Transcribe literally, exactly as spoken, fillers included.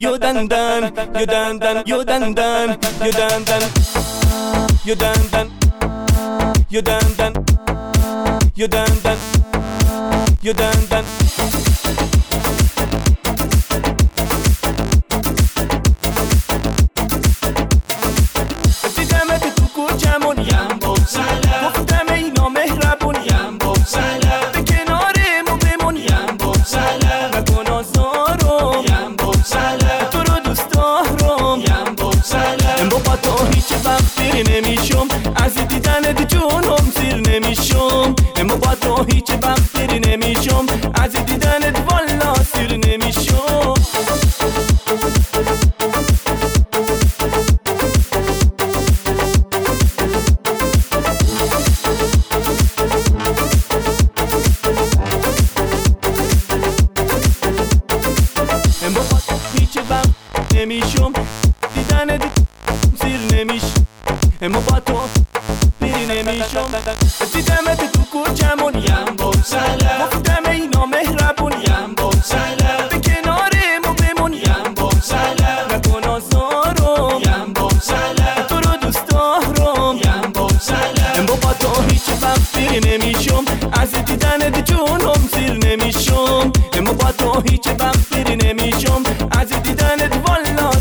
you done done, you done done, you done done, you done done, you done done, you done done, you done done, you done done. دیدمت تو کوچمون یم بگذلا، گفتم ای نامهربون یم بگذلا، به کنارمون بمون یم بگذلا، نکن آزارم یم بگذلا، تو رو دوست دارم یم بگذلا، با تو هیچ وقت دیر نمیشم، از دیدنت جونم سیر نمیشم، با تو هیچ وقت دیر نمیشم، از دیدنت والا سیر نمیشم. نمیشم دیدنت سیر نمیشم، اما با تو بیر نمیشم. دیدمت تو کوچمون یم بگذلا، گفتم ای نامهربون یم بگذلا، به کنارمون بمون یم بگذلا، نکن آزارم یم بگذلا، تو رو دوست دارم یم بگذلا، اما با تو هیچ وقت بیر نمیشم، از دیدنت جونم سیر نمیشم، اما با تو هیچ وقت بیر نمیشم، از دیدنت والا